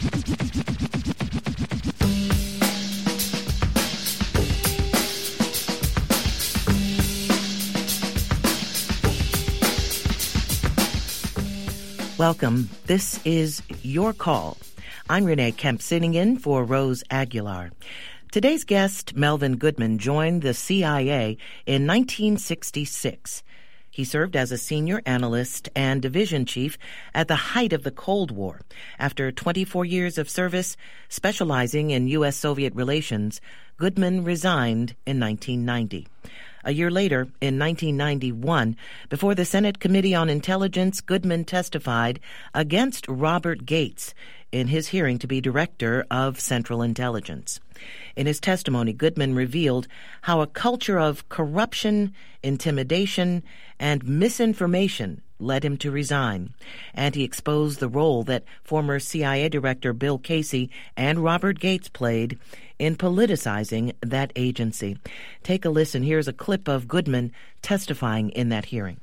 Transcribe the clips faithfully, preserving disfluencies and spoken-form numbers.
Welcome. This is Your Call. I'm Renee Kemp, sitting in for Rose Aguilar. Today's guest, Melvin Goodman, joined the C I A in nineteen sixty-six. He served as a senior analyst and division chief at the height of the Cold War. After twenty-four years of service, specializing in U S Soviet relations, Goodman resigned in nineteen ninety. A year later, in nineteen ninety-one, before the Senate Committee on Intelligence, Goodman testified against Robert Gates in his hearing to be director of Central Intelligence. In his testimony, Goodman revealed how a culture of corruption, intimidation, and misinformation led him to resign, and he exposed the role that former C I A Director Bill Casey and Robert Gates played in politicizing that agency. Take a listen. Here's a clip of Goodman testifying in that hearing.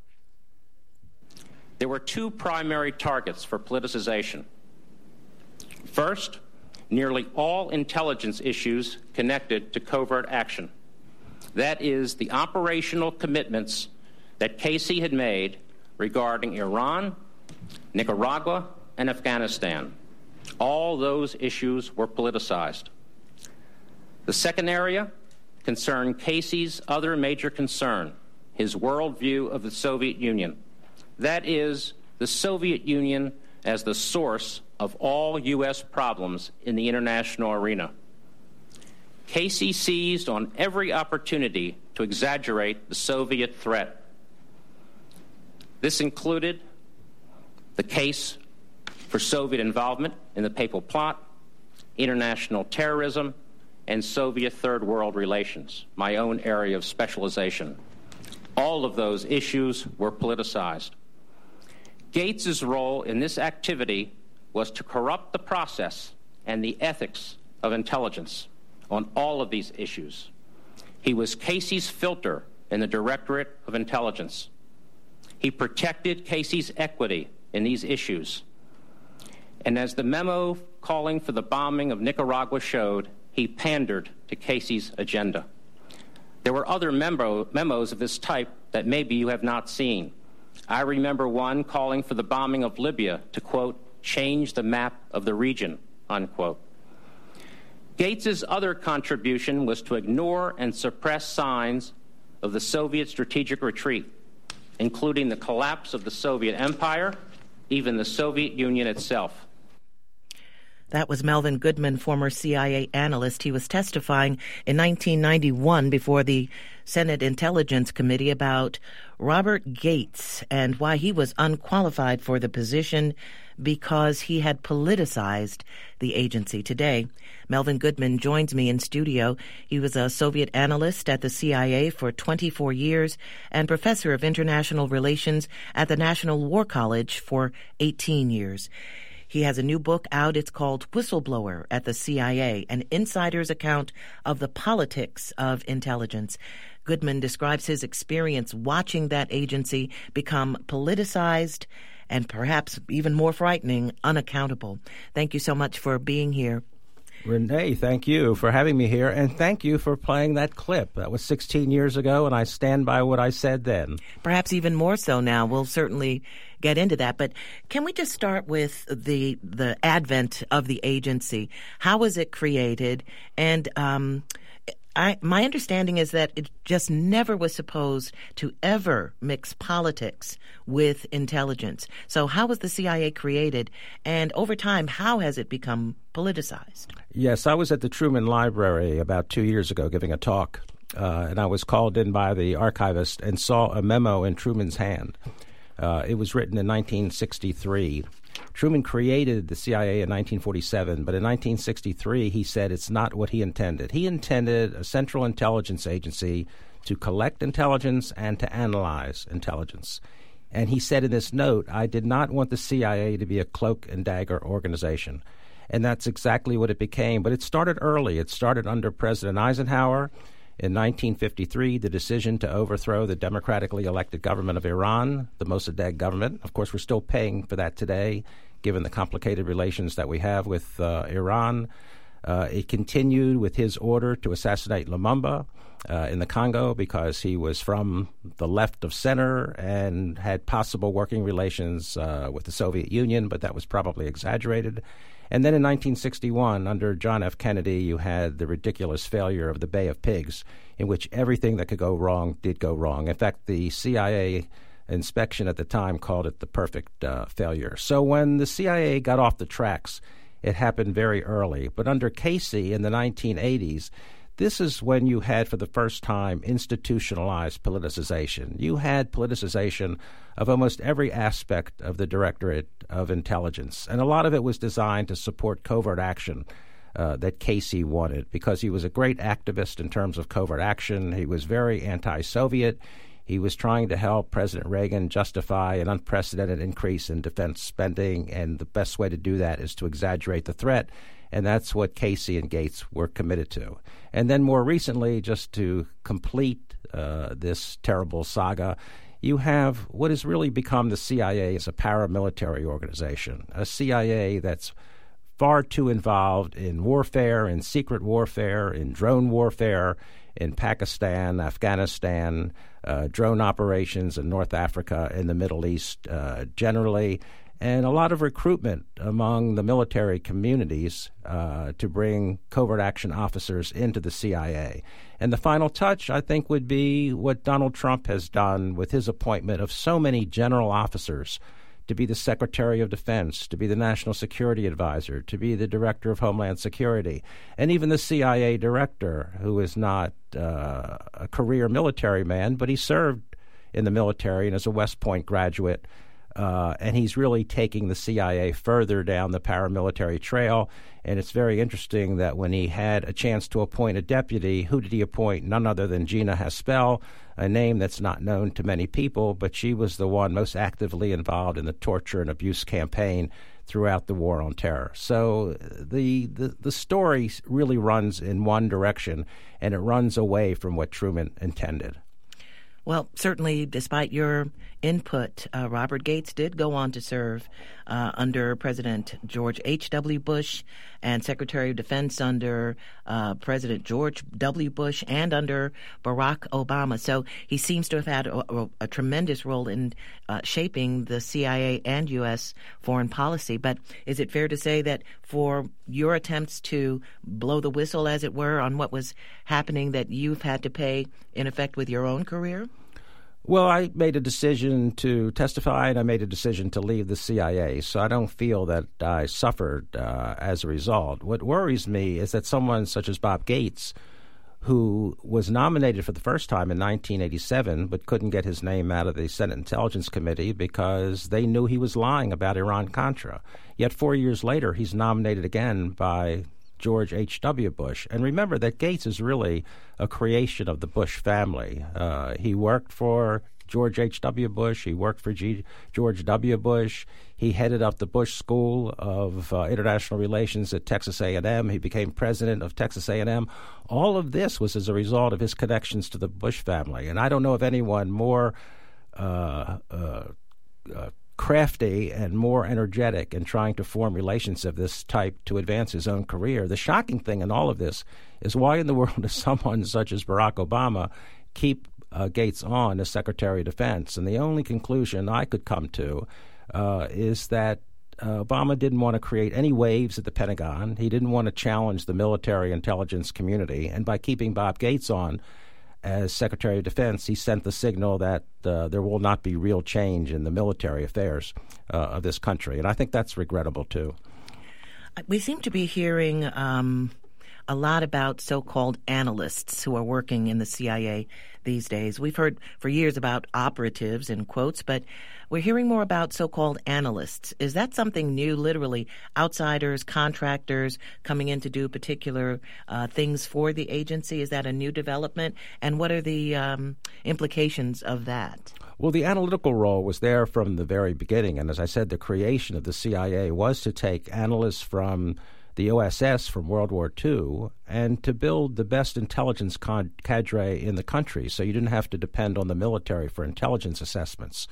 There were two primary targets for politicization. First, nearly all intelligence issues connected to covert action. That is, the operational commitments that Casey had made regarding Iran, Nicaragua, and Afghanistan. All those issues were politicized. The second area concerned Casey's other major concern, his worldview of the Soviet Union. That is, the Soviet Union as the source of all U S problems in the international arena. Casey seized on every opportunity to exaggerate the Soviet threat. This included the case for Soviet involvement in the Papal Plot, international terrorism, and Soviet Third World relations, my own area of specialization. All of those issues were politicized. Gates's role in this activity was to corrupt the process and the ethics of intelligence on all of these issues. He was Casey's filter in the Directorate of Intelligence. He protected Casey's equity in these issues. And as the memo calling for the bombing of Nicaragua showed, he pandered to Casey's agenda. There were other memo- memos of this type that maybe you have not seen. I remember one calling for the bombing of Libya to, quote, change the map of the region, unquote. Gates's other contribution was to ignore and suppress signs of the Soviet strategic retreat, including the collapse of the Soviet Empire, even the Soviet Union itself. That was Melvin Goodman, former C I A analyst. He was testifying in nineteen ninety-one before the Senate Intelligence Committee about Robert Gates and why he was unqualified for the position because he had politicized the agency. Today, Melvin Goodman joins me in studio. He was a Soviet analyst at the C I A for twenty-four years and professor of international relations at the National War College for eighteen years. He has a new book out. It's called Whistleblower at the C I A, an insider's account of the politics of intelligence. Goodman describes his experience watching that agency become politicized and perhaps even more frightening, unaccountable. Thank you so much for being here. Renee, thank you for having me here, and thank you for playing that clip. That was sixteen years ago, and I stand by what I said then. Perhaps even more so now. We'll certainly get into that. But can we just start with the the advent of the agency? How was it created? And um, I, my understanding is that it just never was supposed to ever mix politics with intelligence. So how was the C I A created? And over time, how has it become politicized? Yes, I was at the Truman Library about two years ago giving a talk, uh, and I was called in by the archivist and saw a memo in Truman's hand. Uh, it was written in nineteen sixty-three. Truman created the C I A in nineteen forty-seven, but in nineteen sixty-three he said it's not what he intended. He intended a central intelligence agency to collect intelligence and to analyze intelligence. And he said in this note, I did not want the C I A to be a cloak and dagger organization. And that's exactly what it became. But it started early. It started under President Eisenhower. In nineteen fifty-three, the decision to overthrow the democratically elected government of Iran, the Mossadegh government. Of course, we're still paying for that today. given the complicated relations that we have with uh, Iran. Uh, it continued with his order to assassinate Lumumba uh, in the Congo because he was from the left of center and had possible working relations uh, with the Soviet Union, but that was probably exaggerated. And then in nineteen sixty-one, under John F. Kennedy, you had the ridiculous failure of the Bay of Pigs, in which everything that could go wrong did go wrong. In fact, the C I A inspection at the time called it the perfect uh, failure. So when the C I A got off the tracks, it happened very early. But under Casey in the nineteen eighties, this is when you had for the first time institutionalized politicization. You had politicization of almost every aspect of the Directorate of Intelligence. And a lot of it was designed to support covert action uh, that Casey wanted, because he was a great activist in terms of covert action. He was very anti-Soviet. He was trying to help President Reagan justify an unprecedented increase in defense spending, and the best way to do that is to exaggerate the threat, and that's what Casey and Gates were committed to. And then more recently, just to complete uh, this terrible saga, you have what has really become the C I A as a paramilitary organization, a C I A that's far too involved in warfare, in secret warfare, in drone warfare, in Pakistan, Afghanistan, uh, drone operations in North Africa, in the Middle East uh, generally, and a lot of recruitment among the military communities uh, to bring covert action officers into the C I A. And the final touch, I think, would be what Donald Trump has done with his appointment of so many general officers to be the Secretary of Defense, to be the National Security Advisor, to be the Director of Homeland Security, and even the C I A Director, who is not uh, a career military man, but he served in the military and is a West Point graduate. Uh, and he's really taking the C I A further down the paramilitary trail. And it's very interesting that when he had a chance to appoint a deputy, who did he appoint? None other than Gina Haspel, a name that's not known to many people, but she was the one most actively involved in the torture and abuse campaign throughout the war on terror. So the, the, the story really runs in one direction, and it runs away from what Truman intended. Well, certainly, despite your input, uh, Robert Gates did go on to serve uh, under President George H W. Bush and Secretary of Defense under uh, President George W. Bush and under Barack Obama. So he seems to have had a, a, a tremendous role in uh, shaping the C I A and U S foreign policy. But is it fair to say that for your attempts to blow the whistle, as it were, on what was happening, that you've had to pay, in effect, with your own career? Well, I made a decision to testify, and I made a decision to leave the C I A, so I don't feel that I suffered uh, as a result. What worries me is that someone such as Bob Gates, who was nominated for the first time in nineteen eighty-seven but couldn't get his name out of the Senate Intelligence Committee because they knew he was lying about Iran-Contra. Yet four years later, he's nominated again by George H W. Bush. And remember that Gates is really a creation of the Bush family. Uh, he worked for George H W. Bush. He worked for G- George W. Bush. He headed up the Bush School of uh, International Relations at Texas A and M. He became president of Texas A and M. All of this was as a result of his connections to the Bush family. And I don't know of anyone more uh, uh, uh, crafty and more energetic in trying to form relations of this type to advance his own career. The shocking thing in all of this is why in the world does someone such as Barack Obama keep uh, Gates on as Secretary of Defense? And the only conclusion I could come to uh, is that uh, Obama didn't want to create any waves at the Pentagon. He didn't want to challenge the military intelligence community. And by keeping Bob Gates on as Secretary of Defense, he sent the signal that uh, there will not be real change in the military affairs uh, of this country. And I think that's regrettable, too. We seem to be hearing um, a lot about so-called analysts who are working in the C I A these days. We've heard for years about operatives, in quotes, but we're hearing more about so-called analysts. Is that something new, literally outsiders, contractors coming in to do particular uh, things for the agency? Is that a new development? And what are the um, implications of that? Well, the analytical role was there from the very beginning. And as I said, the creation of the C I A was to take analysts from the O S S from World War Two and to build the best intelligence con- cadre in the country, so you didn't have to depend on the military for intelligence assessments.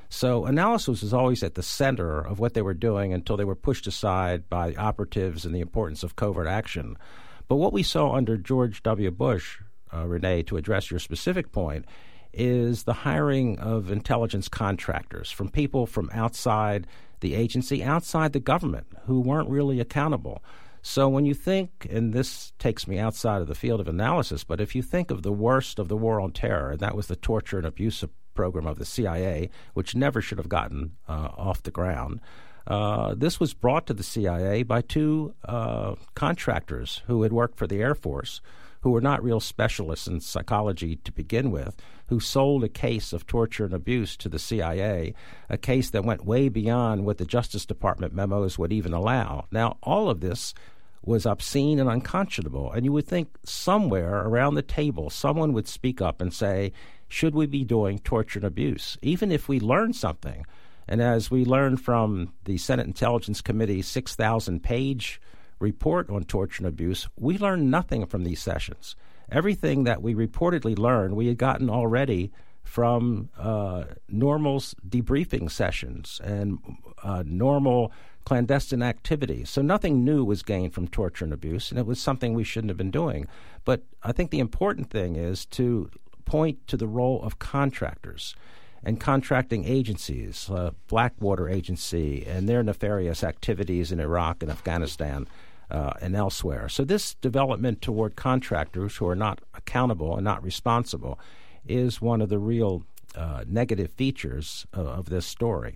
So analysis was always at the center of what they were doing until they were pushed aside by operatives and the importance of covert action. But what we saw under George W. Bush, uh, Renee, to address your specific point, is the hiring of intelligence contractors from people from outside the agency, outside the government, who weren't really accountable. So when you think, and this takes me outside of the field of analysis, but if you think of the worst of the war on terror, and that was the torture and abuse program of the C I A, which never should have gotten uh, off the ground, uh, this was brought to the C I A by two uh, contractors who had worked for the Air Force, who were not real specialists in psychology to begin with, who sold a case of torture and abuse to the C I A, a case that went way beyond what the Justice Department memos would even allow. Now, all of this was obscene and unconscionable, and you would think somewhere around the table someone would speak up and say, should we be doing torture and abuse, even if we learn something? And as we learned from the Senate Intelligence Committee's six thousand page report on torture and abuse, we learned nothing from these sessions. Everything that we reportedly learned, we had gotten already from uh, normal debriefing sessions and uh, normal clandestine activities. So nothing new was gained from torture and abuse, and it was something we shouldn't have been doing. But I think the important thing is to point to the role of contractors and contracting agencies, uh, Blackwater Agency and their nefarious activities in Iraq and Afghanistan uh, and elsewhere. So this development toward contractors who are not accountable and not responsible is one of the real uh, negative features of, of this story.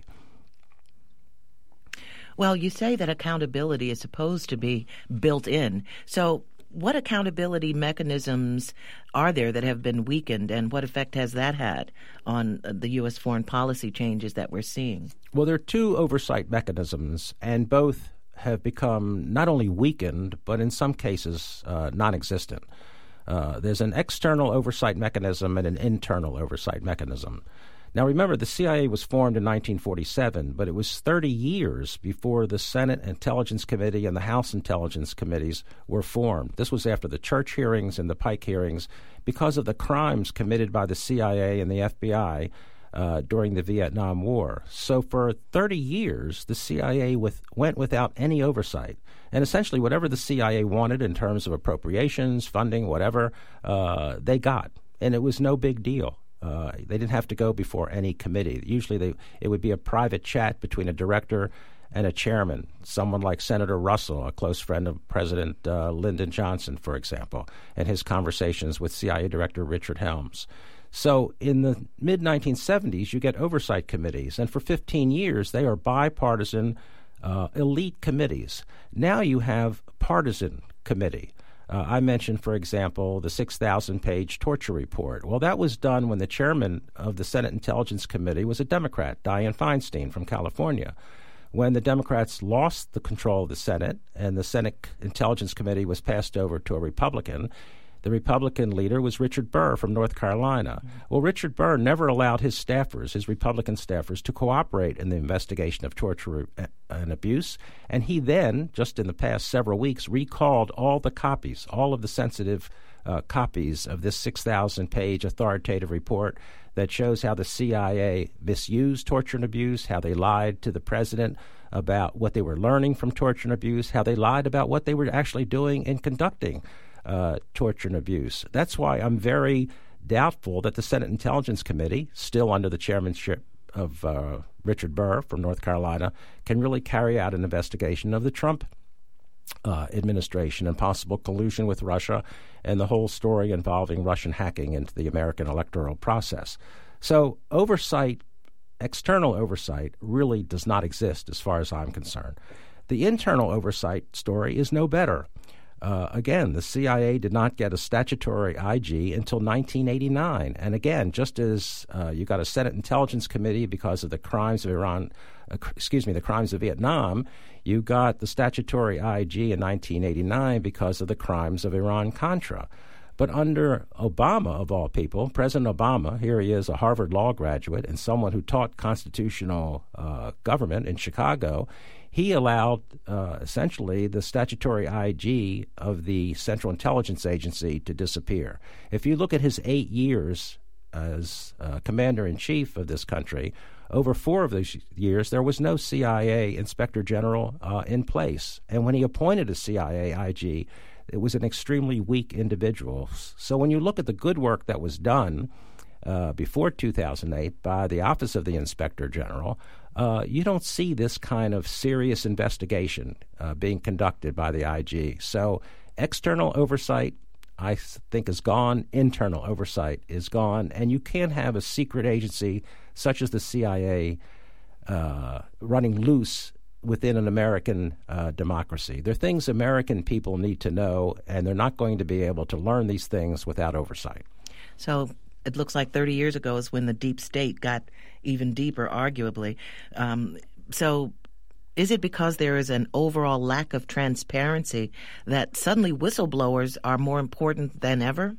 Well, you say that accountability is supposed to be built in. So what accountability mechanisms are there that have been weakened, and what effect has that had on the U S foreign policy changes that we're seeing? Well, there are two oversight mechanisms, and both have become not only weakened, but in some cases uh, non-existent. Uh, there's an external oversight mechanism and an internal oversight mechanism. Now, remember, the C I A was formed in nineteen forty-seven, but it was thirty years before the Senate Intelligence Committee and the House Intelligence Committees were formed. This was after the Church hearings and the Pike hearings because of the crimes committed by the C I A and the F B I uh, during the Vietnam War. So for thirty years, the C I A with, went without any oversight. And essentially whatever the C I A wanted in terms of appropriations, funding, whatever, uh, they got. And it was no big deal. Uh, they didn't have to go before any committee. Usually they, it would be a private chat between a director and a chairman, someone like Senator Russell, a close friend of President uh, Lyndon Johnson, for example, and his conversations with C I A Director Richard Helms. So in the mid nineteen seventies, you get oversight committees, and for fifteen years they are bipartisan uh, elite committees. Now you have partisan committee. Uh, I mentioned, for example, the six thousand page torture report. Well, that was done when the chairman of the Senate Intelligence Committee was a Democrat, Dianne Feinstein from California. When the Democrats lost the control of the Senate and the Senate Intelligence Committee was passed over to a Republican, the Republican leader was Richard Burr from North Carolina. Mm-hmm. Well, Richard Burr never allowed his staffers, his Republican staffers, to cooperate in the investigation of torture and abuse. And he then, just in the past several weeks, recalled all the copies, all of the sensitive uh, copies of this six thousand page authoritative report that shows how the C I A misused torture and abuse, how they lied to the president about what they were learning from torture and abuse, how they lied about what they were actually doing in conducting Uh, torture and abuse. That's why I'm very doubtful that the Senate Intelligence Committee, still under the chairmanship of uh, Richard Burr from North Carolina, can really carry out an investigation of the Trump uh, administration and possible collusion with Russia and the whole story involving Russian hacking into the American electoral process. So oversight, external oversight, really does not exist as far as I'm concerned. The internal oversight story is no better. Uh, again, the C I A did not get a statutory I G until nineteen eighty-nine. And again, just as uh, you got a Senate Intelligence Committee because of the crimes of Iran, uh, excuse me, the crimes of Vietnam, you got the statutory I G in nineteen eighty-nine because of the crimes of Iran-Contra. But under Obama, of all people, President Obama, here he is, a Harvard Law graduate and someone who taught constitutional uh, government in Chicago, he allowed uh, essentially the statutory I G of the Central Intelligence Agency to disappear. If you look at his eight years as uh, commander-in-chief of this country, over four of those years, there was no C I A Inspector General uh, in place. And when he appointed a C I A I G, it was an extremely weak individual. So when you look at the good work that was done uh, before two thousand eight by the Office of the Inspector General, uh, you don't see this kind of serious investigation uh, being conducted by the I G. So external oversight, I think, is gone. Internal oversight is gone. And you can't have a secret agency such as the C I A uh, running loose within an American uh, democracy. There are things American people need to know, and they're not going to be able to learn these things without oversight. So it looks like thirty years ago is when the deep state got even deeper, arguably. Um, so is it because there is an overall lack of transparency that suddenly whistleblowers are more important than ever?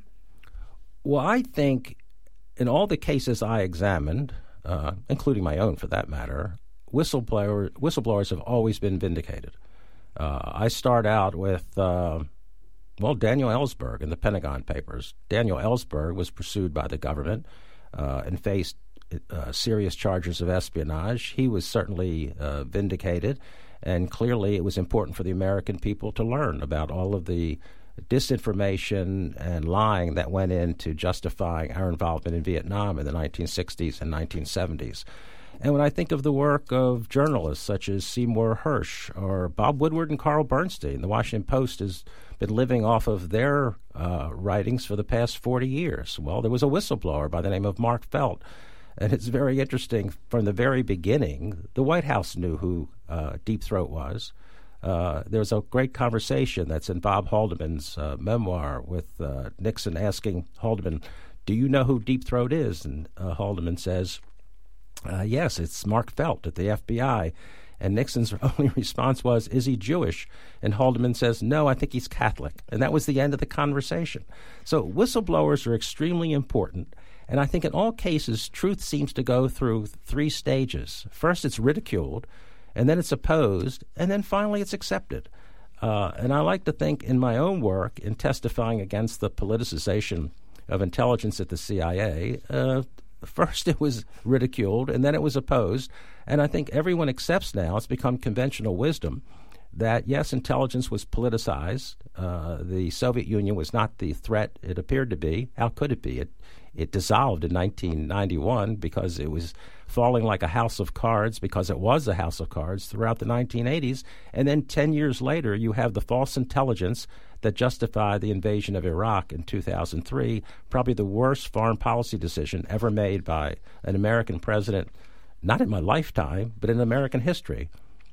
Well, I think in all the cases I examined, uh, including my own for that matter, whistleblower, whistleblowers have always been vindicated. Uh, I start out with, uh, well, Daniel Ellsberg in the Pentagon Papers. Daniel Ellsberg was pursued by the government uh, and faced uh, serious charges of espionage. He was certainly uh, vindicated, and clearly it was important for the American people to learn about all of the disinformation and lying that went into justifying our involvement in Vietnam in the nineteen sixties and nineteen seventies. And when I think of the work of journalists such as Seymour Hersh or Bob Woodward and Carl Bernstein, the Washington Post has been living off of their uh, writings for the past forty years. Well, there was a whistleblower by the name of Mark Felt. And it's very interesting. From the very beginning, the White House knew who uh, Deep Throat was. Uh, there's a great conversation that's in Bob Haldeman's uh, memoir with uh, Nixon asking Haldeman, do you know who Deep Throat is? And uh, Haldeman says, uh, yes, it's Mark Felt at the F B I. And Nixon's only response was, is he Jewish? And Haldeman says, no, I think he's Catholic. And that was the end of the conversation. So whistleblowers are extremely important. And I think in all cases, truth seems to go through three stages. First, it's ridiculed, and then it's opposed, and then finally it's accepted. Uh, and I like to think in my own work, in testifying against the politicization of intelligence at the C I A, uh, first it was ridiculed, and then it was opposed. And I think everyone accepts now, it's become conventional wisdom, that, yes, intelligence was politicized. Uh, the Soviet Union was not the threat it appeared to be. How could it be? It, it dissolved in nineteen ninety-one because it was falling like a house of cards, because it was a house of cards throughout the nineteen eighties. And then ten years later, you have the false intelligence that justified the invasion of Iraq in two thousand three, probably the worst foreign policy decision ever made by an American president, not in my lifetime, but in American history.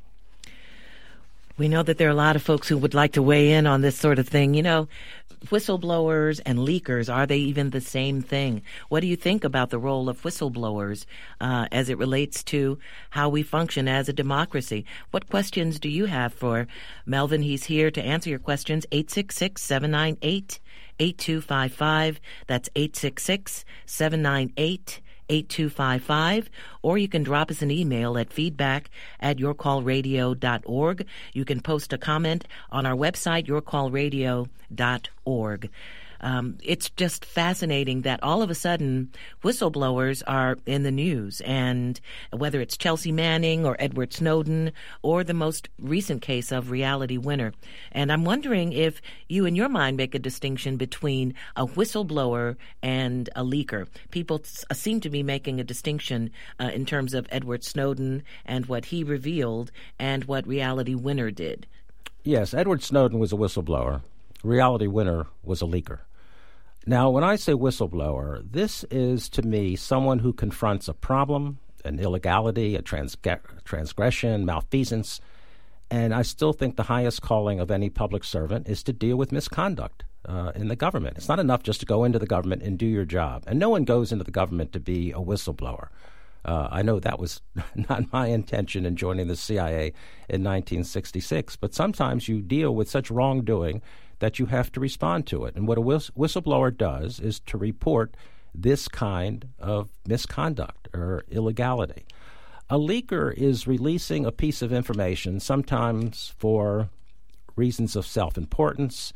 We know that there are a lot of folks who would like to weigh in on this sort of thing. You know, whistleblowers and leakers, are they even the same thing? What do you think about the role of whistleblowers uh, as it relates to how we function as a democracy? What questions do you have for Melvin? He's here to answer your questions. eight six six, seven nine eight, eight two five five. That's eight six six, seven nine eight, eight two five five, or you can drop us an email at feedback at your call radio dot org. You can post a comment on our website, your call radio dot org. Um, it's just fascinating that all of a sudden whistleblowers are in the news, and whether it's Chelsea Manning or Edward Snowden or the most recent case of Reality Winner. And I'm wondering if you, in your mind, make a distinction between a whistleblower and a leaker. People uh, seem to be making a distinction uh, in terms of Edward Snowden and what he revealed and what Reality Winner did. Yes, Edward Snowden was a whistleblower. Reality Winner was a leaker. Now, when I say whistleblower, this is, to me, someone who confronts a problem, an illegality, a transg- transgression, malfeasance, and I still think the highest calling of any public servant is to deal with misconduct uh, in the government. It's not enough just to go into the government and do your job, and no one goes into the government to be a whistleblower. Uh, I know that was not my intention in joining the C I A in nineteen sixty-six, but sometimes you deal with such wrongdoing that you have to respond to it. And what a whist- whistleblower does is to report this kind of misconduct or illegality. A leaker is releasing a piece of information, sometimes for reasons of self-importance,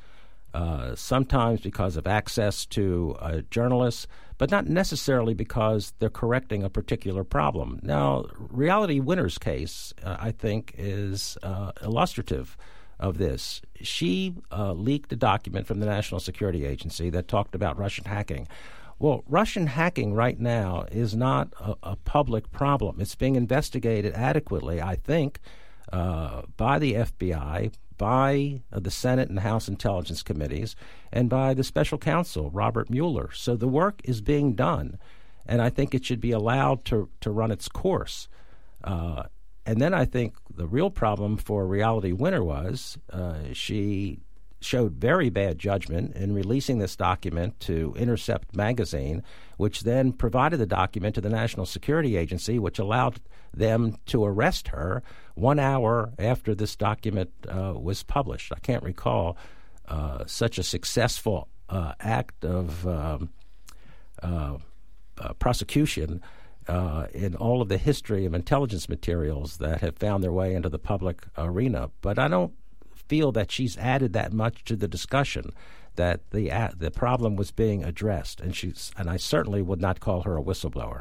uh, sometimes because of access to uh, journalists, but not necessarily because they're correcting a particular problem. Now, Reality Winner's case, uh, I think, is uh, illustrative of this. She uh, leaked a document from the National Security Agency that talked about Russian hacking. Well, Russian hacking right now is not a, a public problem. It's being investigated adequately, I think, uh, by the F B I, by uh, the Senate and House Intelligence Committees, and by the special counsel, Robert Mueller. So the work is being done, and I think it should be allowed to, to run its course. Uh, and then I think the real problem for Reality Winner was uh, she showed very bad judgment in releasing this document to Intercept magazine, which then provided the document to the National Security Agency, which allowed them to arrest her one hour after this document uh, was published. I can't recall uh, such a successful uh, act of um, uh, uh, prosecution uh, in all of the history of intelligence materials that have found their way into the public arena. But I don't feel that she's added that much to the discussion, that the uh, the problem was being addressed, and she's and I certainly would not call her a whistleblower.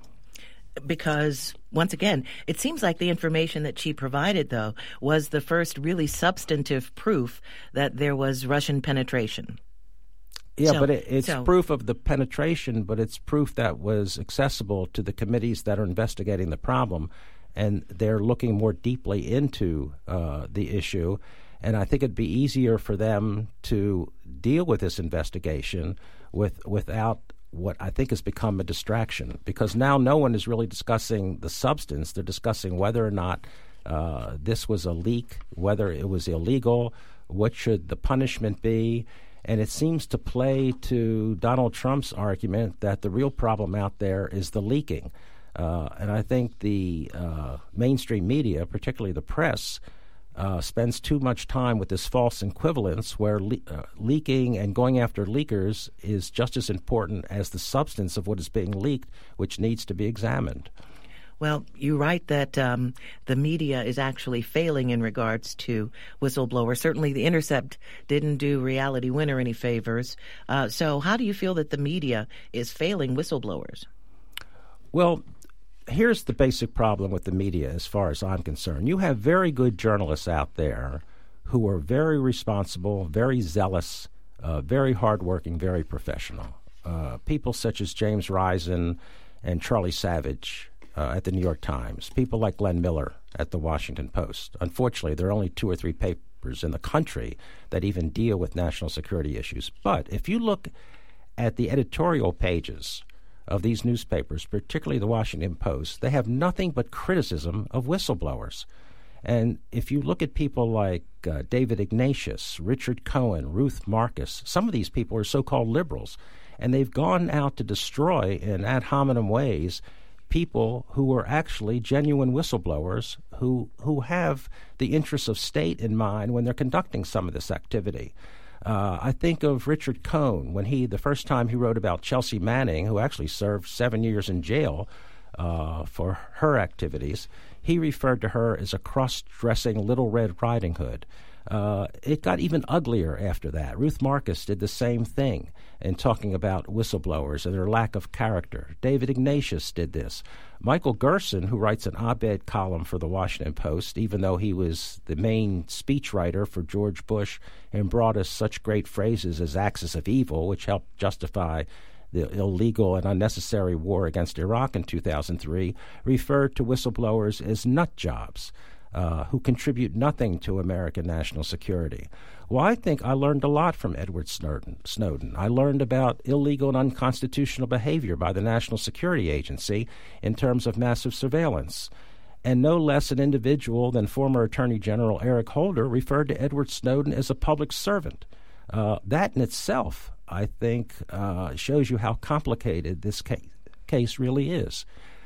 Because, once again, it seems like the information that she provided, though, was the first really substantive proof that there was Russian penetration. Yeah, so, but it, it's so. proof of the penetration, but it's proof that was accessible to the committees that are investigating the problem, and they're looking more deeply into uh, the issue. And I think it'd be easier for them to deal with this investigation with without what I think has become a distraction, because now no one is really discussing the substance. They're discussing whether or not uh, this was a leak, whether it was illegal, what should the punishment be. And it seems to play to Donald Trump's argument that the real problem out there is the leaking. Uh, and I think the uh, mainstream media, particularly the press, Uh, spends too much time with this false equivalence where le- uh, leaking and going after leakers is just as important as the substance of what is being leaked, which needs to be examined. Well, you write that um, the media is actually failing in regards to whistleblowers. Certainly The Intercept didn't do Reality Winner any favors. Uh, so how do you feel that the media is failing whistleblowers? Well, here's the basic problem with the media as far as I'm concerned. You have very good journalists out there who are very responsible, very zealous, uh, very hardworking, very professional. Uh, people such as James Risen and Charlie Savage uh, at the New York Times, people like Glenn Miller at the Washington Post. Unfortunately, there are only two or three papers in the country that even deal with national security issues. But if you look at the editorial pages of these newspapers, particularly the Washington Post, they have nothing but criticism of whistleblowers. And if you look at people like uh, David Ignatius, Richard Cohen, Ruth Marcus, some of these people are so-called liberals, and they've gone out to destroy in ad hominem ways people who are actually genuine whistleblowers who who have the interests of state in mind when they're conducting some of this activity. Uh, I think of Richard Cohen when he, the first time he wrote about Chelsea Manning, who actually served seven years in jail uh, for her activities. He referred to her as a cross-dressing Little Red Riding Hood. Uh, it got even uglier after that. Ruth Marcus did the same thing in talking about whistleblowers and their lack of character. David Ignatius did this. Michael Gerson, who writes an op-ed column for the Washington Post, even though he was the main speechwriter for George Bush and brought us such great phrases as axis of evil, which helped justify the illegal and unnecessary war against Iraq in two thousand three, referred to whistleblowers as nut jobs. Uh, who contribute nothing to American national security. Well, I think I learned a lot from Edward Snowden. Snowden. I learned about illegal and unconstitutional behavior by the National Security Agency in terms of massive surveillance. And no less an individual than former Attorney General Eric Holder referred to Edward Snowden as a public servant. Uh, that in itself, I think, uh, shows you how complicated this case, case really is.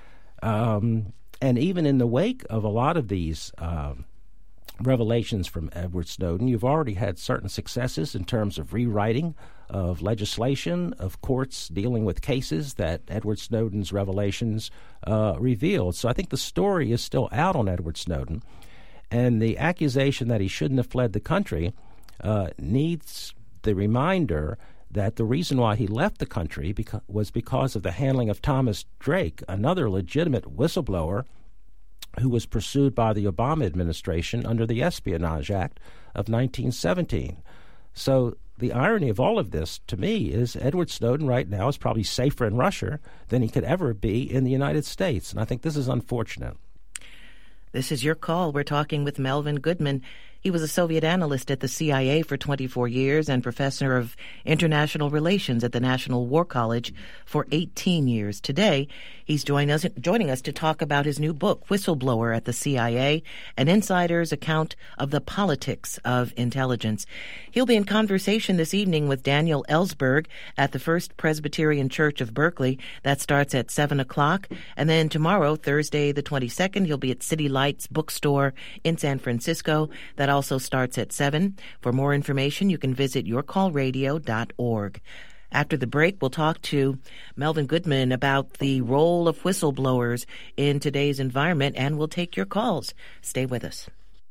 Um And even in the wake of a lot of these um, revelations from Edward Snowden, you've already had certain successes in terms of rewriting of legislation, of courts dealing with cases that Edward Snowden's revelations uh, revealed. So I think the story is still out on Edward Snowden. And the accusation that he shouldn't have fled the country uh, needs the reminder that the reason why he left the country beca- was because of the handling of Thomas Drake, another legitimate whistleblower who was pursued by the Obama administration under the Espionage Act of nineteen seventeen. So the irony of all of this, to me, is Edward Snowden right now is probably safer in Russia than he could ever be in the United States. And I think this is unfortunate. This is your call. We're talking with Melvin Goodman. He was a Soviet analyst at the C I A for twenty-four years and professor of international relations at the National War College for eighteen years. Today, he's joining us, joining us to talk about his new book, Whistleblower at the C I A, An Insider's Account of the Politics of Intelligence. He'll be in conversation this evening with Daniel Ellsberg at the First Presbyterian Church of Berkeley. That starts at seven o'clock. And then tomorrow, Thursday the twenty-second, he'll be at City Lights Bookstore in San Francisco. That also starts at seven. For more information, you can visit your call radio dot org. After the break, we'll talk to Melvin Goodman about the role of whistleblowers in today's environment, and we'll take your calls. Stay with us.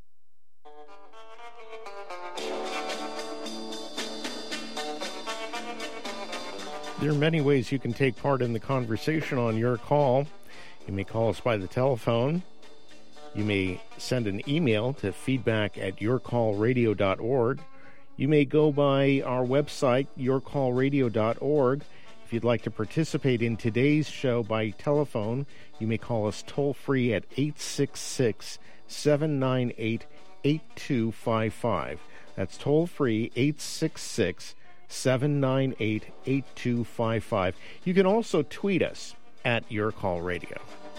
There are many ways you can take part in the conversation on Your Call. You may call us by the telephone. You may send an email to feedback at your call radio dot org. You may go by our website, your call radio dot org. If you'd like to participate in today's show by telephone, you may call us toll-free at eight six six, seven nine eight, eight two five five. That's toll-free, eight six six, seven nine eight, eight two five five. You can also tweet us at Your Call Radio.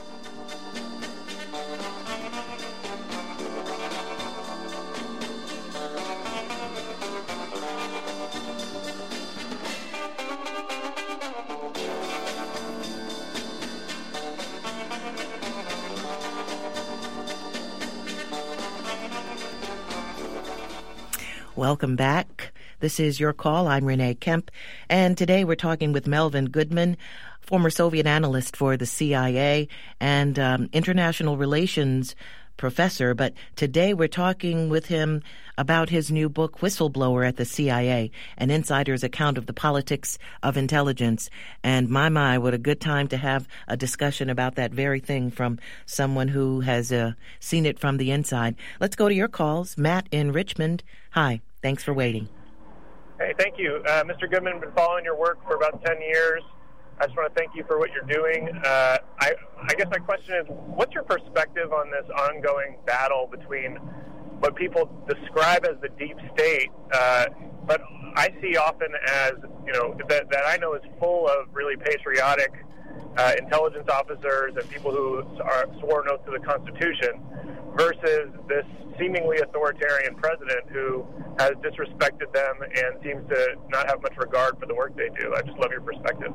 Welcome back. This is Your Call. I'm Renee Kemp, and today we're talking with Melvin Goodman, former Soviet analyst for the C I A and um, international relations professor. But today we're talking with him about his new book, Whistleblower at the C I A, An Insider's Account of the Politics of Intelligence. And my, my, what a good time to have a discussion about that very thing from someone who has uh, seen it from the inside. Let's go to your calls. Matt in Richmond. Hi. Thanks for waiting. Hey, thank you. Uh, Mister Goodman, I've been following your work for about ten years. I just want to thank you for what you're doing. Uh, I, I guess my question is, what's your perspective on this ongoing battle between what people describe as the deep state, uh, but I see often as, you know, that, that I know is full of really patriotic uh, intelligence officers and people who are swore an oath to the Constitution, versus this seemingly authoritarian president who has disrespected them and seems to not have much regard for the work they do. I just love your perspective.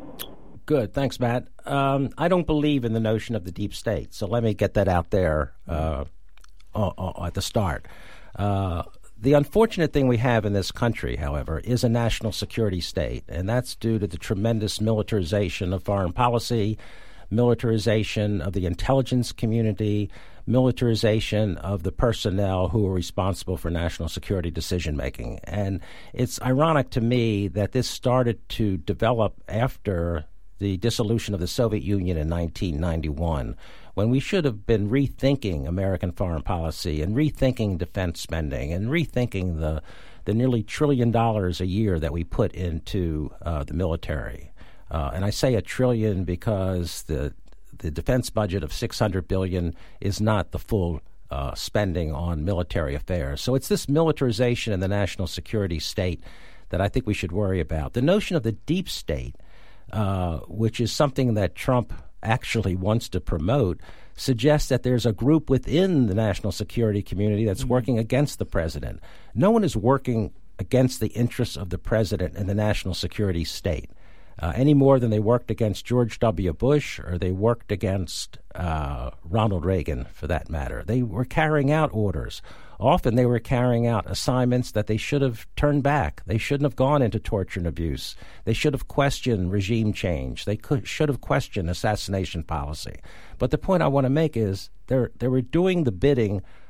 Good. Thanks, Matt. Um, I don't believe in the notion of the deep state, so let me get that out there uh, at the start. Uh, the unfortunate thing we have in this country, however, is a national security state, and that's due to the tremendous militarization of foreign policy, militarization of the intelligence community, militarization of the personnel who are responsible for national security decision-making. And it's ironic to me that this started to develop after the dissolution of the Soviet Union in nineteen ninety-one, when we should have been rethinking American foreign policy and rethinking defense spending and rethinking the, the nearly trillion dollars a year that we put into uh, the military. Uh, and I say a trillion because the the defense budget of six hundred billion dollars is not the full uh, spending on military affairs. So it's this militarization in the national security state that I think we should worry about. The notion of the deep state, uh, which is something that Trump actually wants to promote, suggests that there's a group within the national security community that's mm-hmm. working against the president. No one is working against the interests of the president and the national security state. Uh, any more than they worked against George W. Bush or they worked against uh, Ronald Reagan, for that matter. They were carrying out orders. Often they were carrying out assignments that they should have turned back. They shouldn't have gone into torture and abuse. They should have questioned regime change. They could, should have questioned assassination policy. But the point I want to make is they they were doing the bidding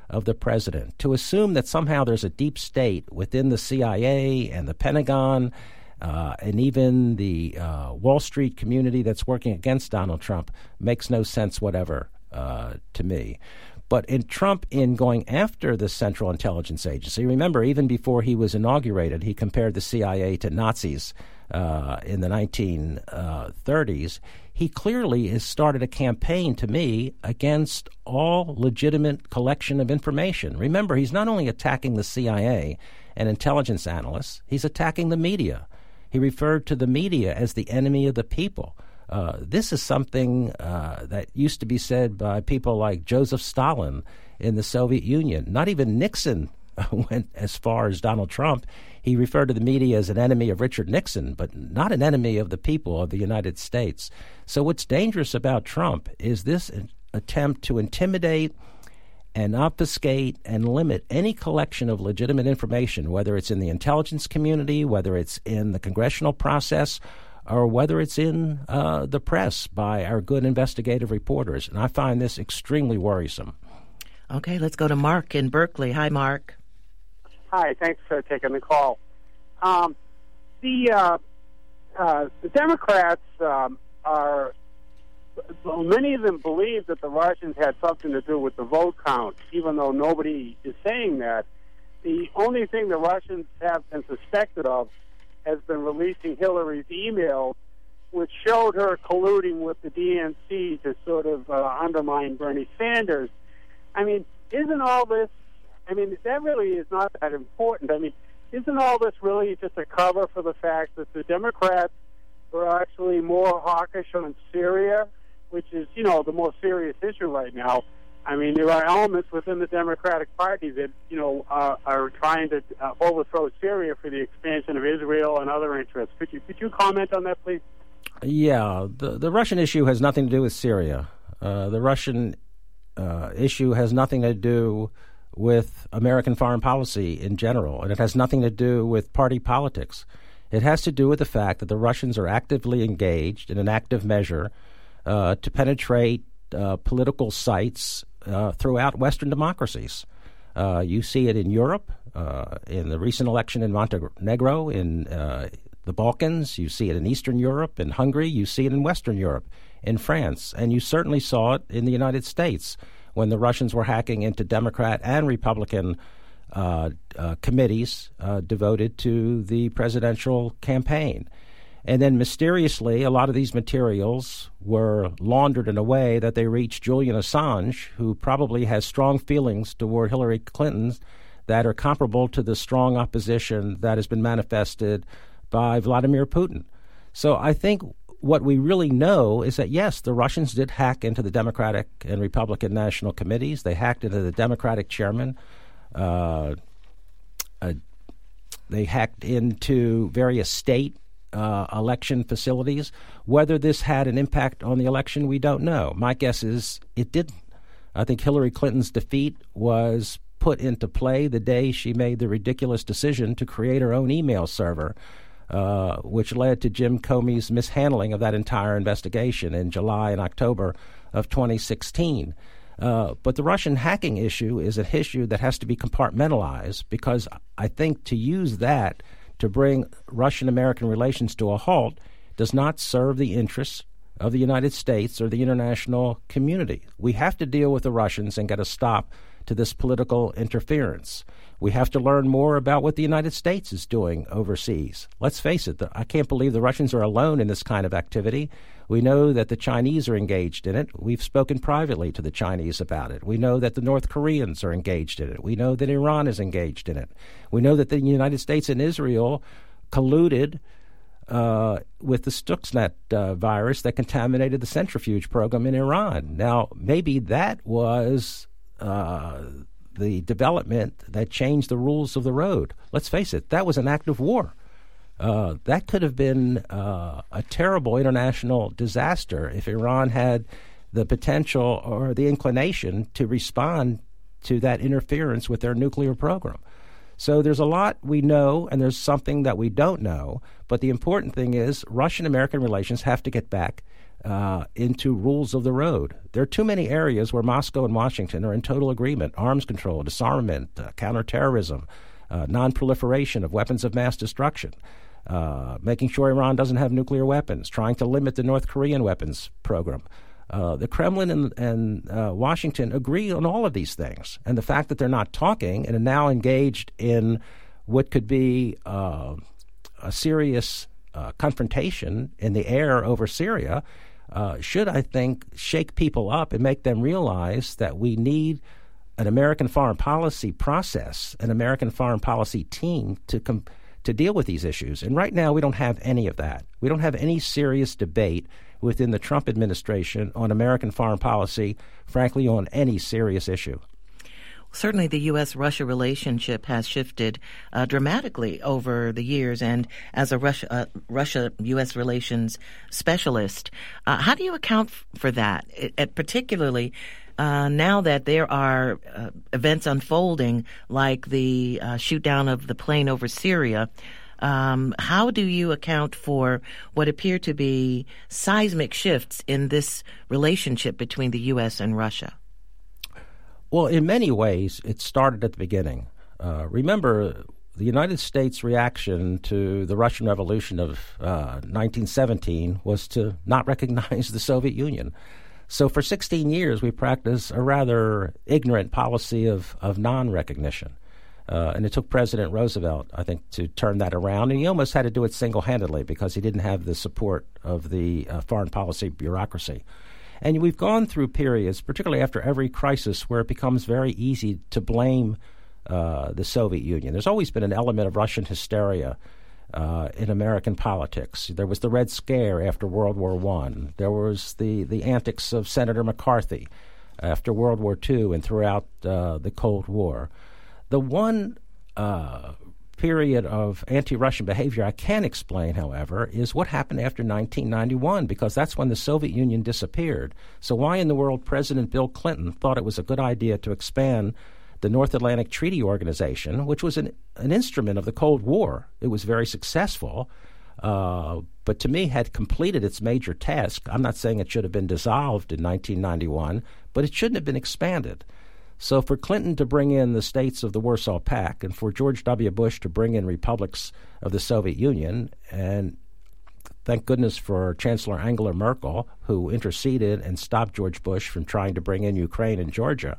of the president. To assume that somehow there's a deep state within the C I A and the Pentagon uh, and even the uh, Wall Street community that's working against Donald Trump makes no sense whatever uh, to me. But in Trump, in going after the Central Intelligence Agency, remember, even before he was inaugurated, he compared the C I A to Nazis uh, in the nineteen thirties. He clearly has started a campaign, to me, against all legitimate collection of information. Remember, he's not only attacking the C I A and intelligence analysts, he's attacking the media. He referred to the media as the enemy of the people. Uh, this is something uh, that used to be said by people like Joseph Stalin in the Soviet Union. Not even Nixon went as far as Donald Trump. He referred to the media as an enemy of Richard Nixon, but not an enemy of the people of the United States. So what's dangerous about Trump is this attempt to intimidate and obfuscate and limit any collection of legitimate information, whether it's in the intelligence community, whether it's in the congressional process, or whether it's in uh, the press by our good investigative reporters. And I find this extremely worrisome. Okay, let's go to Mark in Berkeley. Hi, Mark. Hi, thanks for taking the call. Um, the uh, uh, the Democrats um, are, well, many of them believe that the Russians had something to do with the vote count, even though nobody is saying that. The only thing the Russians have been suspected of has been releasing Hillary's emails, which showed her colluding with the D N C to sort of uh, undermine Bernie Sanders. I mean, isn't all this, I mean, that really is not that important. I mean, isn't all this really just a cover for the fact that the Democrats were actually more hawkish on Syria, which is, you know, the most serious issue right now? I mean, there are elements within the Democratic Party that, you know, uh, are trying to uh, overthrow Syria for the expansion of Israel and other interests. Could you could you comment on that, please? Yeah, the the Russian issue has nothing to do with Syria. Uh, the Russian uh, issue has nothing to do with American foreign policy in general, and it has nothing to do with party politics. It has to do with the fact that the Russians are actively engaged in an active measure uh, to penetrate uh, political sites Uh, throughout Western democracies. Uh, you see it in Europe, uh, in the recent election in Montenegro, in uh, the Balkans. You see it in Eastern Europe, in Hungary. You see it in Western Europe, in France. And you certainly saw it in the United States when the Russians were hacking into Democrat and Republican uh, uh, committees uh, devoted to the presidential campaign. And then mysteriously, a lot of these materials were laundered in a way that they reached Julian Assange, who probably has strong feelings toward Hillary Clinton that are comparable to the strong opposition that has been manifested by Vladimir Putin. So I think what we really know is that, yes, the Russians did hack into the Democratic and Republican national committees. They hacked into the Democratic chairman. Uh, uh, they hacked into various state Uh, election facilities. Whether this had an impact on the election, we don't know. My guess is it didn't. I think Hillary Clinton's defeat was put into play the day she made the ridiculous decision to create her own email server, uh, which led to Jim Comey's mishandling of that entire investigation in July and October of twenty sixteen. Uh, but the Russian hacking issue is an issue that has to be compartmentalized, because I think to use that to bring Russian-American relations to a halt does not serve the interests of the United States or the international community. We have to deal with the Russians and get a stop to this political interference. We have to learn more about what the United States is doing overseas. Let's face it, I can't believe the Russians are alone in this kind of activity. We know that the Chinese are engaged in it. We've spoken privately to the Chinese about it. We know that the North Koreans are engaged in it. We know that Iran is engaged in it. We know that the United States and Israel colluded uh, with the Stuxnet uh, virus that contaminated the centrifuge program in Iran. Now, maybe that was uh, the development that changed the rules of the road. Let's face it, that was an act of war. Uh, that could have been uh, a terrible international disaster if Iran had the potential or the inclination to respond to that interference with their nuclear program. So there's a lot we know, and there's something that we don't know. But the important thing is Russian-American relations have to get back uh, into rules of the road. There are too many areas where Moscow and Washington are in total agreement: arms control, disarmament, uh, counterterrorism, uh, non-proliferation of weapons of mass destruction, uh, making sure Iran doesn't have nuclear weapons, trying to limit the North Korean weapons program. Uh, the Kremlin and, and uh, Washington agree on all of these things. And the fact that they're not talking and are now engaged in what could be uh, a serious uh, confrontation in the air over Syria uh, should, I think, shake people up and make them realize that we need an American foreign policy process, an American foreign policy team to com- to deal with these issues. And right now we don't have any of that. We don't have any serious debate within the Trump administration on American foreign policy, frankly, on any serious issue. Certainly the U S Russia relationship has shifted uh, dramatically over the years. And as a Russia uh, Russia U S relations specialist, uh, how do you account f- for that, it, it particularly uh, now that there are uh, events unfolding like the uh, shoot down of the plane over Syria? Um, how do you account for what appear to be seismic shifts in this relationship between the U S and Russia? Well, in many ways, it started at the beginning. Uh, remember, the United States' reaction to the Russian Revolution of uh, nineteen seventeen was to not recognize the Soviet Union. So for sixteen years, we practiced a rather ignorant policy of, of non-recognition. Uh, and it took President Roosevelt, I think, to turn that around. And he almost had to do it single-handedly because he didn't have the support of the uh, foreign policy bureaucracy. And we've gone through periods, particularly after every crisis, where it becomes very easy to blame uh, the Soviet Union. There's always been an element of Russian hysteria uh, in American politics. There was the Red Scare after World War One. There was the, the antics of Senator McCarthy after World War Two and throughout uh, the Cold War. The one uh, period of anti-Russian behavior I can explain, however, is what happened after nineteen ninety-one, because that's when the Soviet Union disappeared. So why in the world President Bill Clinton thought it was a good idea to expand the North Atlantic Treaty Organization, which was an, an instrument of the Cold War. It was very successful, uh, but to me had completed its major task. I'm not saying it should have been dissolved in nineteen ninety-one, but it shouldn't have been expanded. So for Clinton to bring in the states of the Warsaw Pact and for George W. Bush to bring in republics of the Soviet Union, and thank goodness for Chancellor Angela Merkel, who interceded and stopped George Bush from trying to bring in Ukraine and Georgia,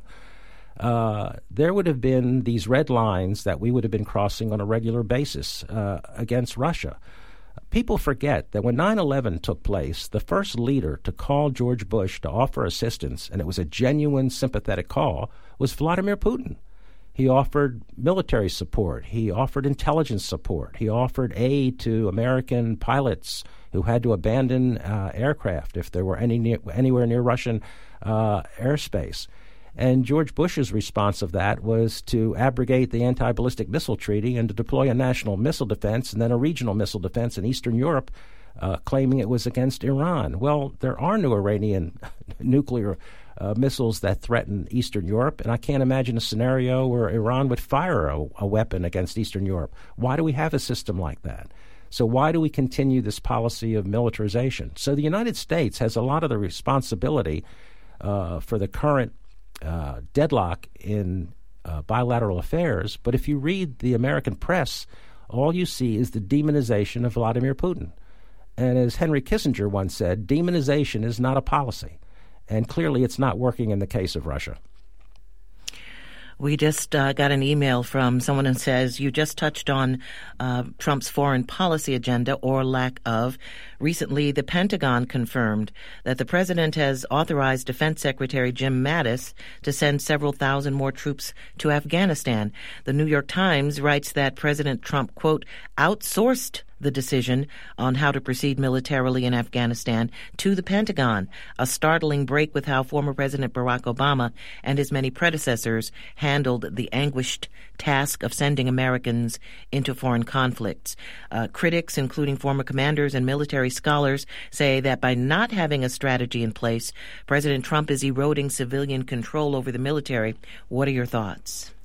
uh, there would have been these red lines that we would have been crossing on a regular basis uh, against Russia. People forget that when nine eleven took place, the first leader to call George Bush to offer assistance, and it was a genuine sympathetic call, was Vladimir Putin. He offered military support. He offered intelligence support. He offered aid to American pilots who had to abandon uh, aircraft if there were any near, anywhere near Russian uh, airspace. And George Bush's response of that was to abrogate the anti-ballistic missile treaty and to deploy a national missile defense and then a regional missile defense in Eastern Europe, uh, claiming it was against Iran. Well, there are no Iranian nuclear uh, missiles that threaten Eastern Europe, and I can't imagine a scenario where Iran would fire a, a weapon against Eastern Europe. Why do we have a system like that? So why do we continue this policy of militarization? So the United States has a lot of the responsibility uh, for the current Uh, deadlock in uh, bilateral affairs. But if you read the American press, all you see is the demonization of Vladimir Putin. And as Henry Kissinger once said, demonization is not a policy. And clearly it's not working in the case of Russia. We just uh, got an email from someone who says, you just touched on uh, Trump's foreign policy agenda or lack of. Recently, the Pentagon confirmed that the president has authorized Defense Secretary Jim Mattis to send several thousand more troops to Afghanistan. The New York Times writes that President Trump, quote, outsourced the decision on how to proceed militarily in Afghanistan to the Pentagon, a startling break with how former President Barack Obama and his many predecessors handled the anguished task of sending Americans into foreign conflicts. Uh, critics, including former commanders and military scholars, say that by not having a strategy in place, President Trump is eroding civilian control over the military. What are your thoughts?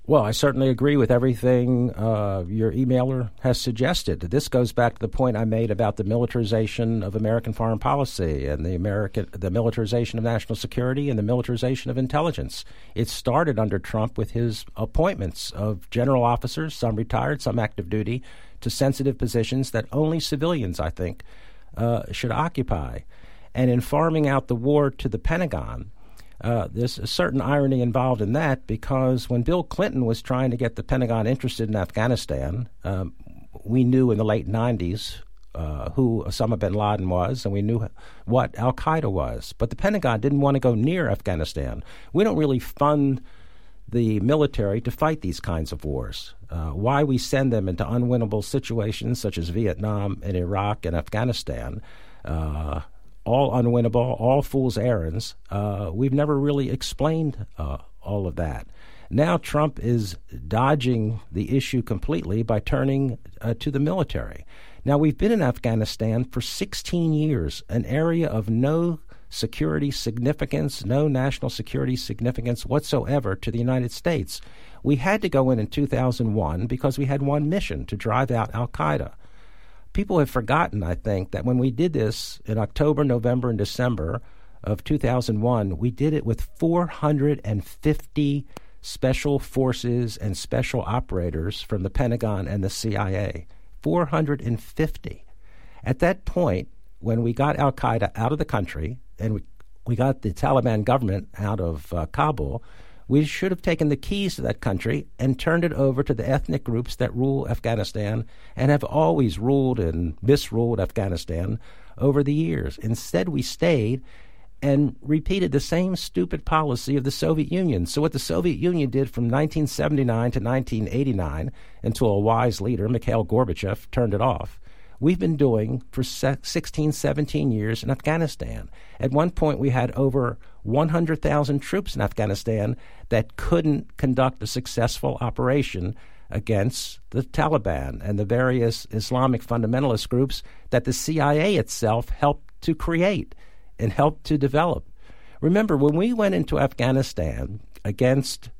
Well, I certainly agree with everything uh, your emailer has suggested. This goes back to the point I made about the militarization of American foreign policy and the American, the militarization of national security and the militarization of intelligence. It started under Trump with his appointments of general officers, some retired, some active duty, to sensitive positions that only civilians, I think, uh, should occupy. And in farming out the war to the Pentagon, Uh, there's a certain irony involved in that, because when Bill Clinton was trying to get the Pentagon interested in Afghanistan, um, we knew in the late nineties uh, who Osama bin Laden was, and we knew what al-Qaeda was. But the Pentagon didn't want to go near Afghanistan. We don't really fund the military to fight these kinds of wars. Uh, why we send them into unwinnable situations such as Vietnam and Iraq and Afghanistan, uh, all unwinnable, all fool's errands. Uh, we've never really explained uh, all of that. Now Trump is dodging the issue completely by turning uh, to the military. Now, we've been in Afghanistan for sixteen years, an area of no security significance, no national security significance whatsoever to the United States. We had to go in in two thousand one because we had one mission, to drive out al-Qaeda. People have forgotten, I think, that when we did this in October, November, and December of two thousand one, we did it with four hundred fifty special forces and special operators from the Pentagon and the C I A. four hundred fifty. At that point, when we got al-Qaeda out of the country and we, we got the Taliban government out of uh, Kabul, we should have taken the keys to that country and turned it over to the ethnic groups that rule Afghanistan and have always ruled and misruled Afghanistan over the years. Instead, we stayed and repeated the same stupid policy of the Soviet Union. So what the Soviet Union did from nineteen seventy-nine to nineteen eighty-nine, until a wise leader, Mikhail Gorbachev, turned it off, we've been doing for sixteen, seventeen years in Afghanistan. At one point, we had over one hundred thousand troops in Afghanistan that couldn't conduct a successful operation against the Taliban and the various Islamic fundamentalist groups that the C I A itself helped to create and helped to develop. Remember, when we went into Afghanistan against,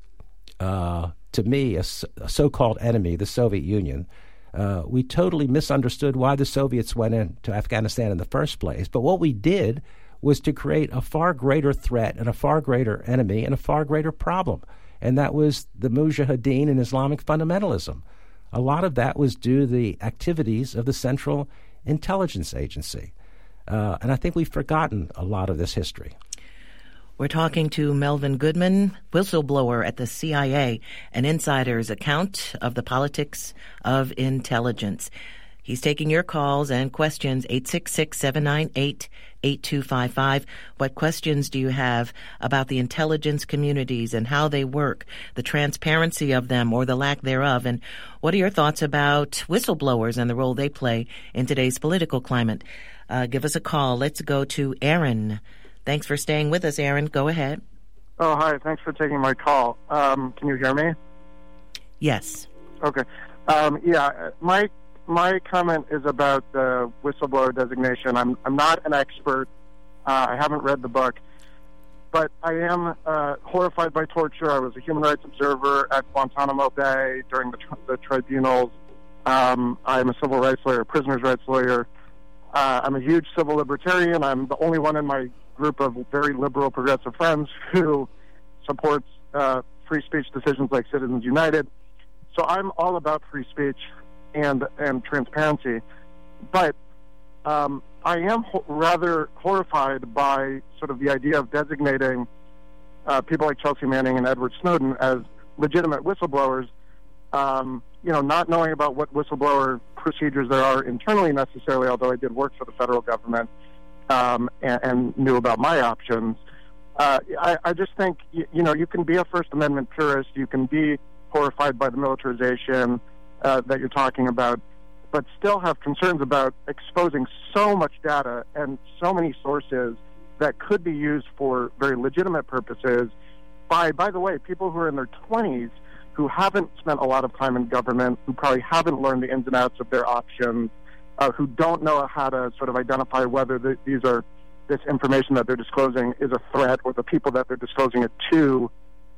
uh, to me, a, a so-called enemy, the Soviet Union, Uh, we totally misunderstood why the Soviets went into Afghanistan in the first place. But what we did was to create a far greater threat and a far greater enemy and a far greater problem, and that was the Mujahideen and Islamic fundamentalism. A lot of that was due to the activities of the Central Intelligence Agency. Uh, and I think we've forgotten a lot of this history. We're talking to Melvin Goodman, whistleblower at the C I A, an insider's account of the politics of intelligence. He's taking your calls and questions, eight six six, seven nine eight, eight two five five. What questions do you have about the intelligence communities and how they work, the transparency of them or the lack thereof? And what are your thoughts about whistleblowers and the role they play in today's political climate? Uh, give us a call. Let's go to Aaron. Thanks for staying with us, Aaron. Go ahead. Oh, hi. Thanks for taking my call. Um, can you hear me? Yes. Okay. Um, yeah, my my comment is about the whistleblower designation. I'm I'm not an expert. Uh, I haven't read the book, but I am uh, horrified by torture. I was a human rights observer at Guantanamo Bay during the, tr- the tribunals. Um, I'm a civil rights lawyer, prisoner's rights lawyer. Uh, I'm a huge civil libertarian. I'm the only one in my group of very liberal progressive friends who supports uh, free speech decisions like Citizens United. So I'm all about free speech and and transparency. But um, I am ho- rather horrified by sort of the idea of designating uh, people like Chelsea Manning and Edward Snowden as legitimate whistleblowers, um, you know, not knowing about what whistleblower procedures there are internally necessarily, although I did work for the federal government um, and, and knew about my options. Uh, I, I just think, you, you know, you can be a First Amendment purist, you can be horrified by the militarization uh, that you're talking about, but still have concerns about exposing so much data and so many sources that could be used for very legitimate purposes by, by the way, people who are in their twenties who haven't spent a lot of time in government, who probably haven't learned the ins and outs of their options, uh, who don't know how to sort of identify whether the, these are this information that they're disclosing is a threat or the people that they're disclosing it to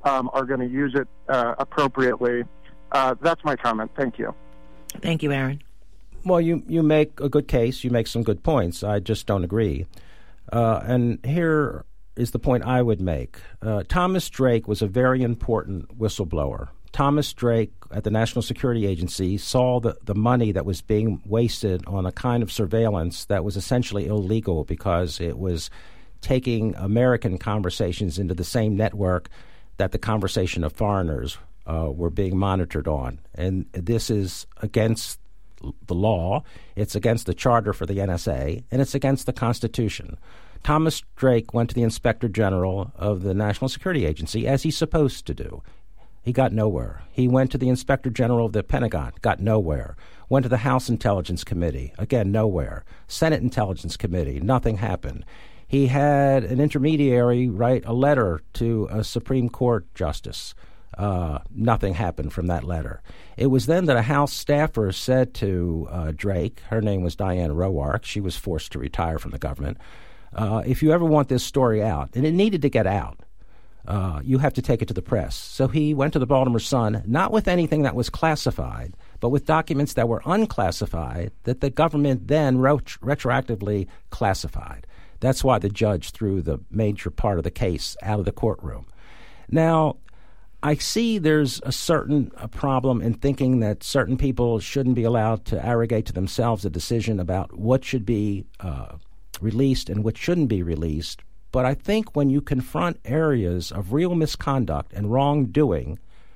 um, are going to use it uh, appropriately. Uh, that's my comment. Thank you. Thank you, Aaron. Well, you, you make a good case. You make some good points. I just don't agree. Uh, and here is the point I would make. Uh, Thomas Drake was a very important whistleblower. Thomas Drake at the National Security Agency saw the, the money that was being wasted on a kind of surveillance that was essentially illegal because it was taking American conversations into the same network that the conversation of foreigners uh, were being monitored on. And this is against the law, it's against the charter for the N S A, and it's against the Constitution. Thomas Drake went to the Inspector General of the National Security Agency, as he's supposed to do. He got nowhere. He went to the Inspector General of the Pentagon, got nowhere. Went to the House Intelligence Committee, again, nowhere. Senate Intelligence Committee, nothing happened. He had an intermediary write a letter to a Supreme Court justice. Uh, nothing happened from that letter. It was then that a House staffer said to uh, Drake, her name was Diane Roark, she was forced to retire from the government, uh, if you ever want this story out, and it needed to get out, uh, you have to take it to the press. So he went to the Baltimore Sun, not with anything that was classified, but with documents that were unclassified that the government then ret- retroactively classified. That's why the judge threw the major part of the case out of the courtroom. Now, I see there's a certain a problem in thinking that certain people shouldn't be allowed to arrogate to themselves a decision about what should be uh, released and what shouldn't be released. But I think when you confront areas of real misconduct and wrongdoing,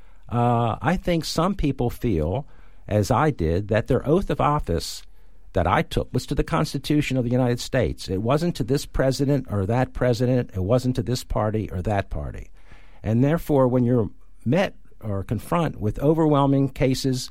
uh, I think some people feel, as I did, that their oath of office that I took was to the Constitution of the United States. It wasn't to this president or that president. It wasn't to this party or that party. And therefore, when you're met or confront with overwhelming cases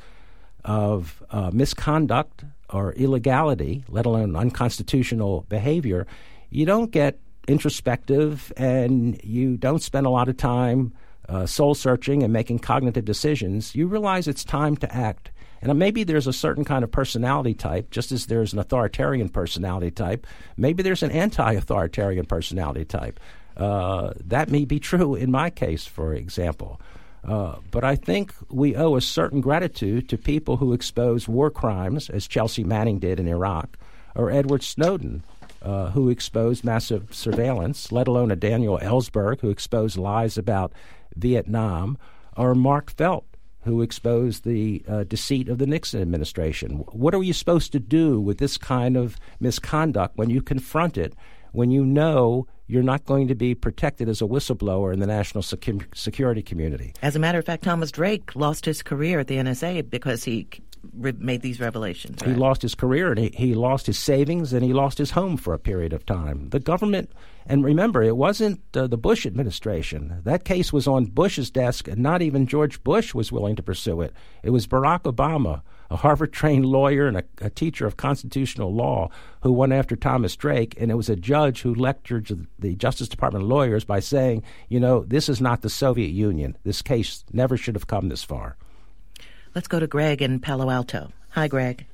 of uh, misconduct or illegality, let alone unconstitutional behavior, you don't get introspective and you don't spend a lot of time uh, soul-searching and making cognitive decisions. You realize it's time to act. And maybe there's a certain kind of personality type, just as there's an authoritarian personality type. Maybe there's an anti-authoritarian personality type. Uh, that may be true in my case, for example. Uh, but I think we owe a certain gratitude to people who expose war crimes, as Chelsea Manning did in Iraq, or Edward Snowden, uh, who exposed massive surveillance, let alone a Daniel Ellsberg, who exposed lies about Vietnam, or Mark Felt, who exposed the uh, deceit of the Nixon administration. What are you supposed to do with this kind of misconduct when you confront it, when you know you're not going to be protected as a whistleblower in the national secu- security community? As a matter of fact, Thomas Drake lost his career at the N S A because he re- made these revelations. Right? He lost his career, and he, he lost his savings, and he lost his home for a period of time. The government, and remember, it wasn't uh, the Bush administration. That case was on Bush's desk, and not even George Bush was willing to pursue it. It was Barack Obama, a Harvard-trained lawyer and a, a teacher of constitutional law, who went after Thomas Drake, and it was a judge who lectured the Justice Department lawyers by saying, you know, this is not the Soviet Union. This case never should have come this far. Let's go to Greg in Palo Alto. Hi, Greg.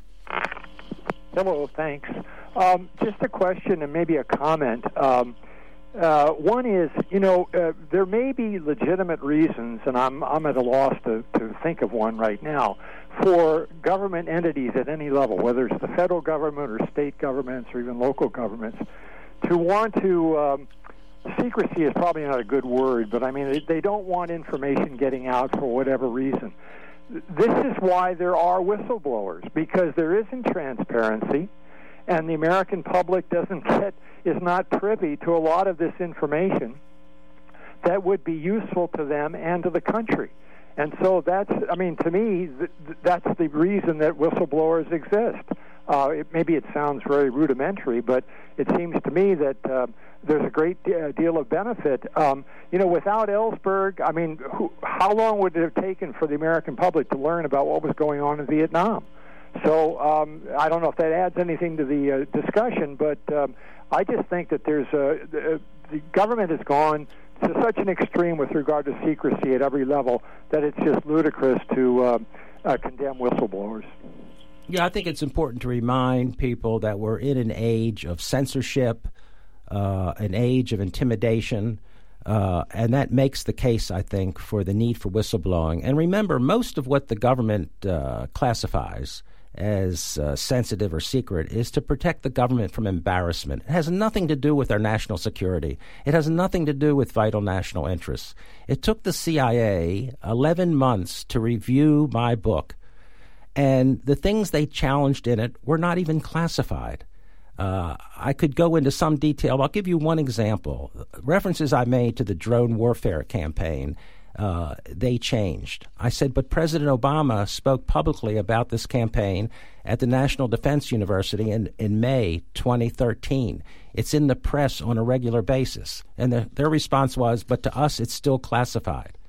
Hello, thanks. Um, just a question and maybe a comment. Um, uh, one is, you know, uh, there may be legitimate reasons, and I'm I'm at a loss to, to think of one right now, for government entities at any level, whether it's the federal government or state governments or even local governments, to want to, um, secrecy is probably not a good word, but I mean, they, they don't want information getting out for whatever reason. This is why there are whistleblowers, because there isn't transparency, and the American public doesn't get, is not privy to a lot of this information that would be useful to them and to the country. And so that's, I mean, to me, th- that's the reason that whistleblowers exist. Uh, it, maybe it sounds very rudimentary, but it seems to me that uh, there's a great de- deal of benefit. Um, you know, without Ellsberg, I mean, who, how long would it have taken for the American public to learn about what was going on in Vietnam? So um, I don't know if that adds anything to the uh, discussion, but um, I just think that there's a, the, the government has gone to such an extreme with regard to secrecy at every level that it's just ludicrous to uh, uh, condemn whistleblowers. Yeah, I think it's important to remind people that we're in an age of censorship, uh, an age of intimidation. Uh, and that makes the case, I think, for the need for whistleblowing. And remember, most of what the government uh, classifies as uh, sensitive or secret is to protect the government from embarrassment. It has nothing to do with our national security. It has nothing to do with vital national interests. It took the C I A eleven months to review my book, and the things they challenged in it were not even classified. Uh, I could go into some detail. I'll give you one example. References I made to the drone warfare campaign, uh, they changed. I said, but President Obama spoke publicly about this campaign at the National Defense University in, in May twenty thirteen. It's in the press on a regular basis. And the, their response was, but to us, it's still classified.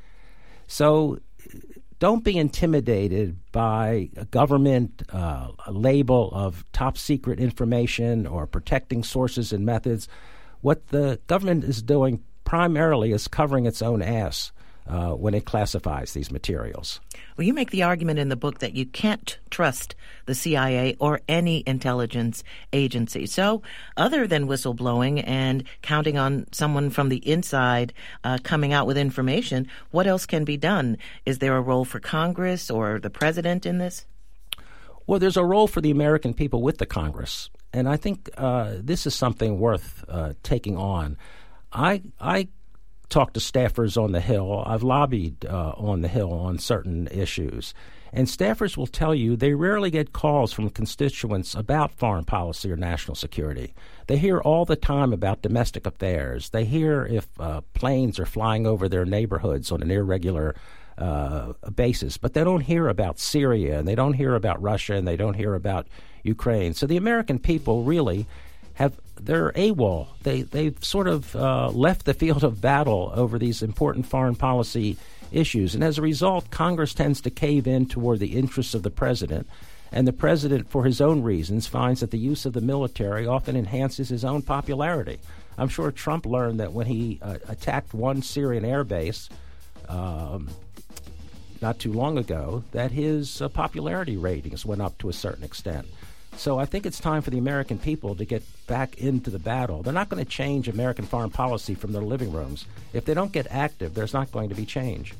So don't be intimidated by a government uh, a label of top secret information or protecting sources and methods. What the government is doing primarily is covering its own ass uh, when it classifies these materials. Well, you make the argument in the book that you can't trust the C I A or any intelligence agency. So other than whistleblowing and counting on someone from the inside uh, coming out with information, what else can be done? Is there a role for Congress or the president in this? Well, there's a role for the American people with the Congress. And I think uh, this is something worth uh, taking on. I I talked to staffers on the Hill. I've lobbied uh, on the Hill on certain issues. And staffers will tell you they rarely get calls from constituents about foreign policy or national security. They hear all the time about domestic affairs. They hear if uh, planes are flying over their neighborhoods on an irregular uh, basis. But they don't hear about Syria, and they don't hear about Russia, and they don't hear about Ukraine. So the American people really have they're AWOL. They they've sort of uh, left the field of battle over these important foreign policy issues, and as a result, Congress tends to cave in toward the interests of the president, and the president, for his own reasons, finds that the use of the military often enhances his own popularity. I'm sure Trump learned that when he uh, attacked one Syrian air base um, not too long ago, that his uh, popularity ratings went up to a certain extent. So I think it's time for the American people to get back into the battle. They're not going to change American foreign policy from their living rooms. If they don't get active, there's not going to be change.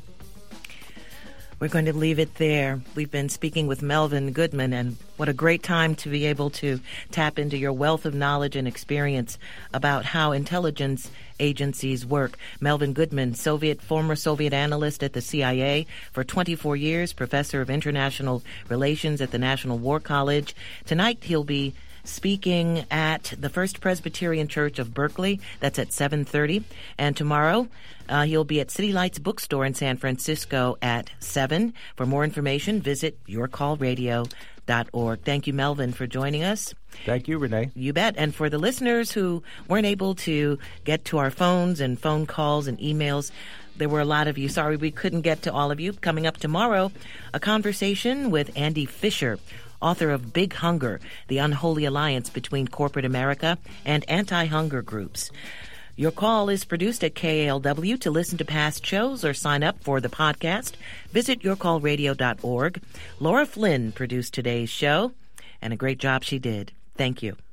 We're going to leave it there. We've been speaking with Melvin Goodman, and what a great time to be able to tap into your wealth of knowledge and experience about how intelligence agencies work. Melvin Goodman, Soviet, former Soviet analyst at the C I A for twenty-four years, professor of international relations at the National War College. Tonight he'll be speaking at the First Presbyterian Church of Berkeley. That's at seven thirty. And tomorrow uh, he'll be at City Lights Bookstore in San Francisco at seven. For more information, visit your call radio dot org. Thank you, Melvin, for joining us. Thank you, Renee. You bet. And for the listeners who weren't able to get to our phones and phone calls and emails, there were a lot of you. Sorry we couldn't get to all of you. Coming up tomorrow, a conversation with Andy Fisher, author of Big Hunger, the unholy alliance between corporate America and anti-hunger groups. Your call is produced at K A L W. To listen to past shows or sign up for the podcast, visit your call radio dot org. Laura Flynn produced today's show, and a great job she did. Thank you.